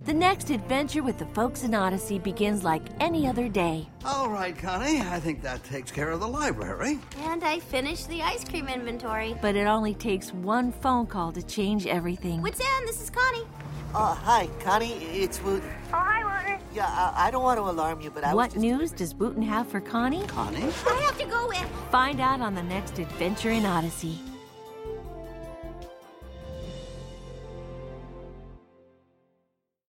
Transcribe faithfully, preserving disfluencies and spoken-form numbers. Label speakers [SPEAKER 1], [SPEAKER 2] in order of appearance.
[SPEAKER 1] The next adventure with the folks in Odyssey begins like any other day.
[SPEAKER 2] All right, Connie, I think that takes care of the library.
[SPEAKER 3] And I finished the ice cream inventory.
[SPEAKER 1] But it only takes one phone call to change everything.
[SPEAKER 3] What's in? This is Connie.
[SPEAKER 4] Uh, hi, Connie, it's Wooten.
[SPEAKER 3] Oh, hi, Wooten.
[SPEAKER 4] Yeah, I, I don't want to alarm you, but I
[SPEAKER 1] What
[SPEAKER 4] was just...
[SPEAKER 1] news does Wooten have for Connie?
[SPEAKER 2] Connie?
[SPEAKER 3] I have to go with.
[SPEAKER 1] Find out on the next adventure in Odyssey.